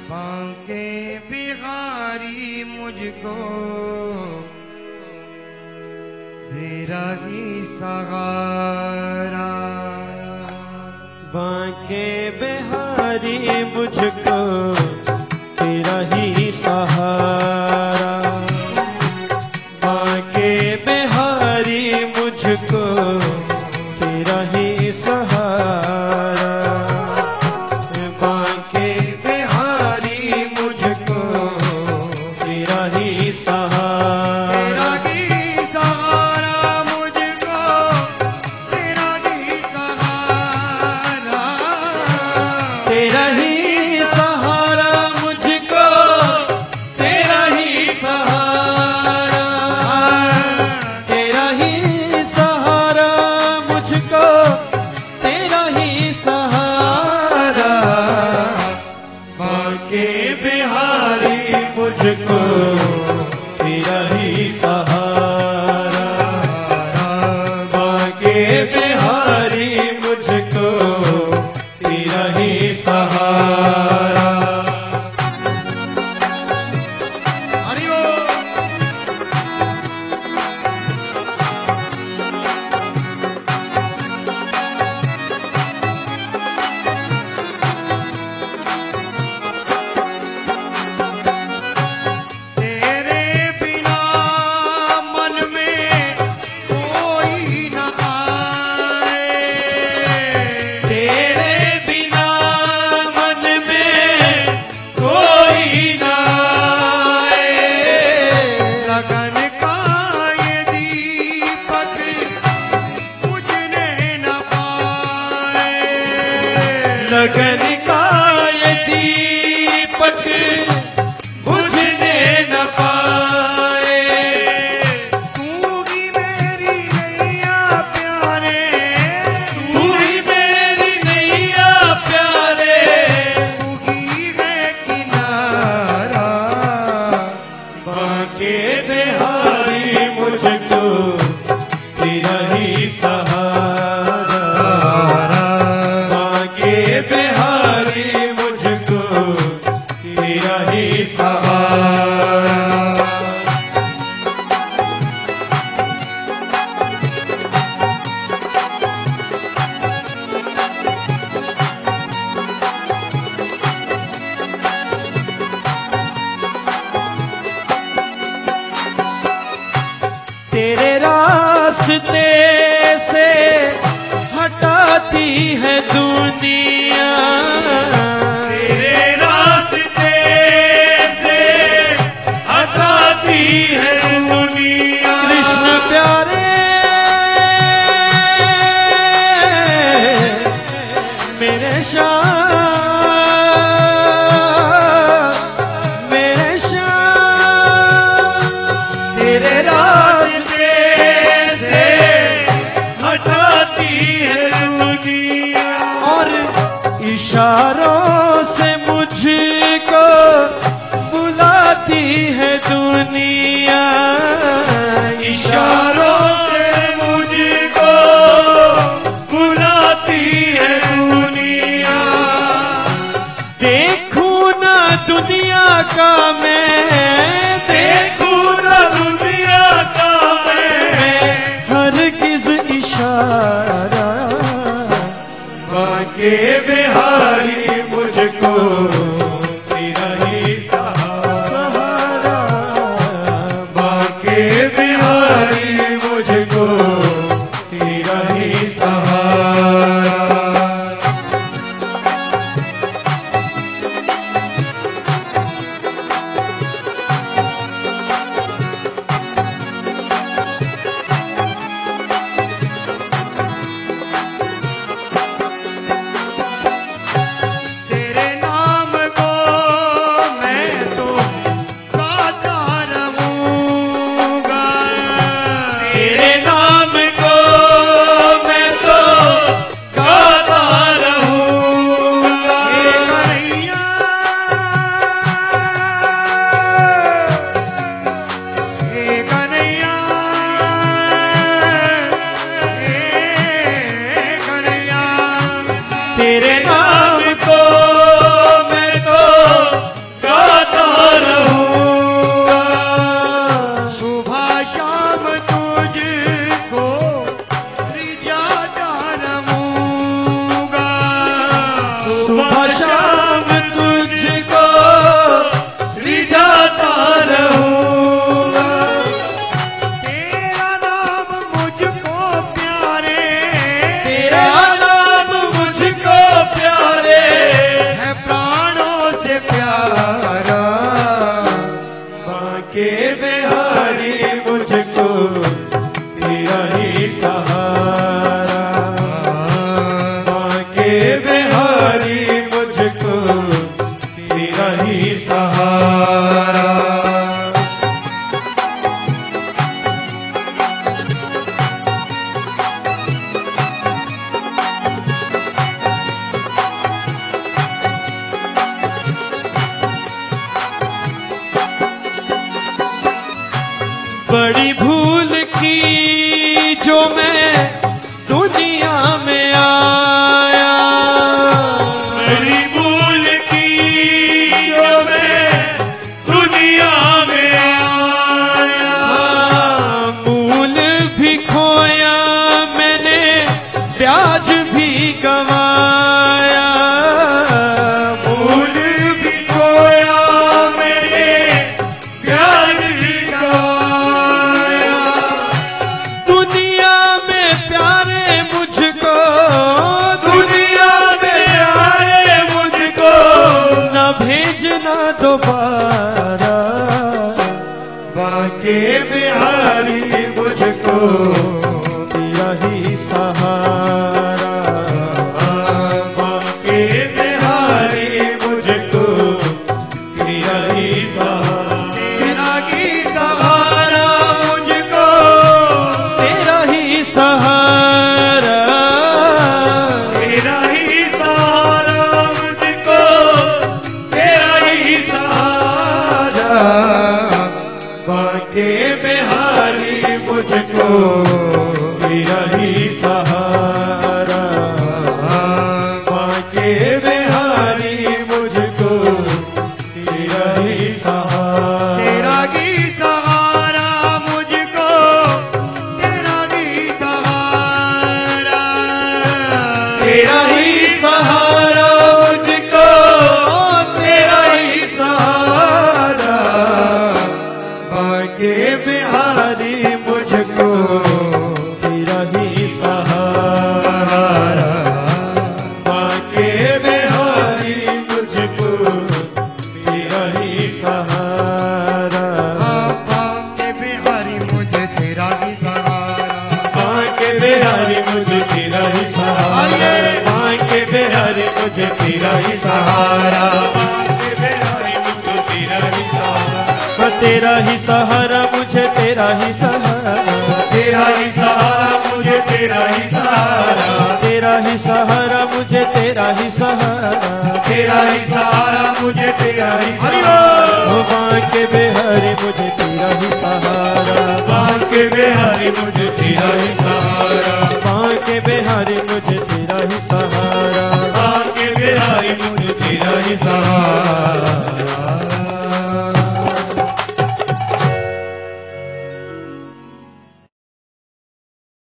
बांके बिहारी मुझको तेरा ही सहारा। बांके बिहारी मुझको तेरा ही सहारा। बांके बिहारी मुझको तेरा ही सहारा। बांके बिहारी मुझको तेरा ही सहारा। तेरा ही सहारा मुझको, तेरा ही सहारा। तेरा ही सहारा मुझको तेरा ही सहारा। बांके बिहारी मुझको तेरा ही सहारा। बांके बिहारी मुझको तेरा ही सहारा। हरि बोल। तेरे बिना मन में कोई न आए। तेरे बिना मन में कोई ना आए। लगन का ये दीपक बुझने न पाए। लगन का ये दीपक बुझने न पाए। तू ही मेरी नैया प्यारे, तू ही मेरी नैया प्यारे। तू ही है किनारा। बांके बिहारी मुझको तेरा ही सहारा। बांके बिहारी मुझको तेरा ही सहारा। तेरे रास्ते से हटाती है दुनिया। तेरे रास्ते से हटाती है दुनिया। कृष्ण प्यारे मेरे श्याम, मेरे श्याम। तेरे रास्ते से हटाती है दुनिया। और इशारों से मुझको बुलाती है दुनिया। इशारों से मुझको बुलाती है दुनिया। देखूं ना दुनिया का मैं, देखूं ना दुनिया का मैं। हरगिज़ इशारा। बांके बिहारी मुझको तेरा ही सहारा। बांके बिहारी मुझको तेरा ही सहारा। जो मैं दुनिया में आया, मेरी भूल की जो मैं दुनिया में आया, मूल भी खोया मैंने ब्याज भी गवाया, भूल भी खोया मैंने प्यार भी गवाया, दुनिया में प्यारे मुझको, दुनिया में आए मुझको न भेजना दोबारा, बाके बिहारी मुझको तेरा ही सहारा, बाके बिहारी मुझको तेरा ही सहारा, तेरा ही सहारा मुझको, तेरा ही सहारा, तेरा ही सहारा मुझको, तेरा ही सहारा, बाके बिहारी मुझको तेरा ही सहारा, बाके बिहारी मुझको तेरा ही सहारा, तेरा ही सहारा मुझको, तेरा ही सहारा, तेरा ही सहारा मुझको, तेरा ही सहारा, बाके बिहारी मुझको तेरा ही सहारा, बाके बिहारी मुझको तेरा ही सहारा, बाके बिहारी मुझे तेरा ही सहारा, बाके बिहारी मुझे तेरा ही सहारा, बाके बिहारी मुझे तेरा ही सहारा, बाके बिहारी मुझे तेरा ही सहारा, तेरा ही सहारा मुझे तेरा ही सहारा, तेरा ही सहारा मुझे तेरा ही सहारा, तेरा ही सहारा मुझे तेरा ही सहारा, तेरा ही सहारा मुझे तेरा ही सहारा, बांके बिहारी मुझे तेरा ही सहारा, बाके बिहारी मुझे